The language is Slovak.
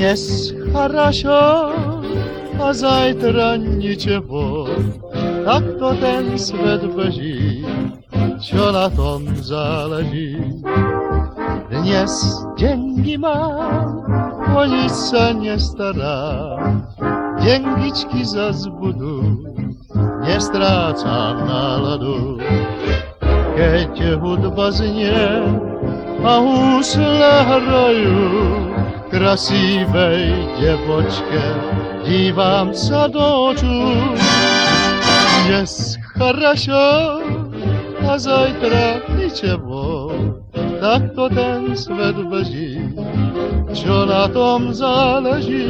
Dnes хорошо, a zajtra ničeho, tak to ten svet beží, čo na tom záleží. Dnes dengy mám, o nič sa nestarám, dengičky zas budú, nestrácam náladu. Keď hudba znie a husle hrajú, krasivej devočke dívam sa do očú. Dnes хорошо, a zajtra ničeho, tak to ten svet beží, čo na tom záleží.